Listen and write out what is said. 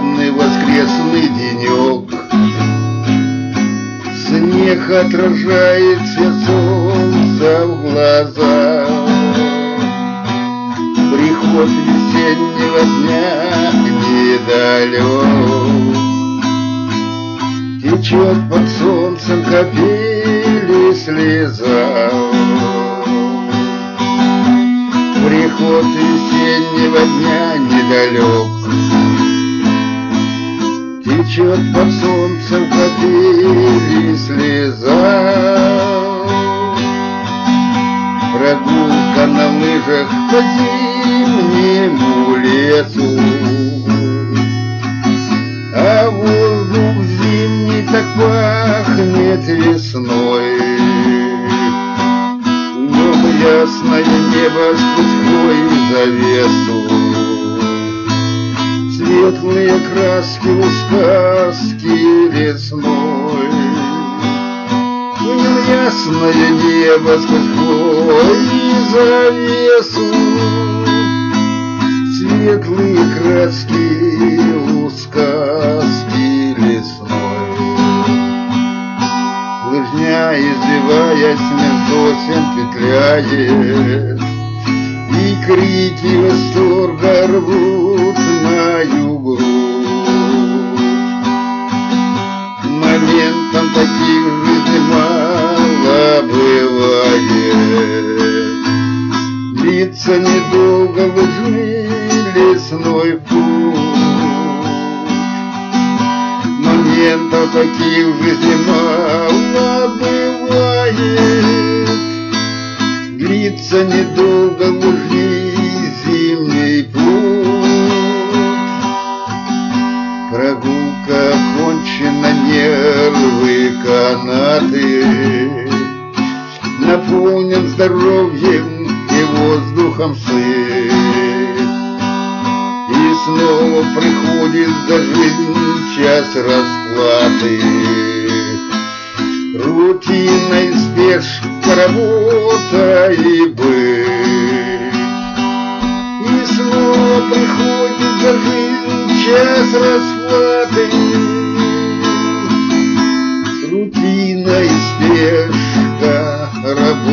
прохладный воскресный денек. Снег отражает свет солнца в глаза. Приход весеннего дня недалек. Течет под солнцем капели слеза. Приход весеннего дня недалек. Течет под солнцем капели слеза. Прогулка на лыжах по зимнему лесу. А воздух зимний так пахнет весной. Днем ясное небо сквозь хвою завесу. Светлые краски у сказки лесной. Днем ясное небо сквозь хвою завесу. Светлые краски у сказки лесной. Лыжня, извиваясь между сосен, петляет, и крики восторга рвут мою грудь. Моментом таких в жизни мало бывает. Длится недолго лыжный лесной путь. Моментов таких в жизни мало бывает. Длится недолго лыжный зимний путь. Прогулка окончена, нервы канаты наполнен здоровьем и воздухом сыт. И снова приходит за жизнь час расплаты. Рутина и спешка, работа и быт. И снова приходит за жизнь час расплаты. Рутина и спешка, работа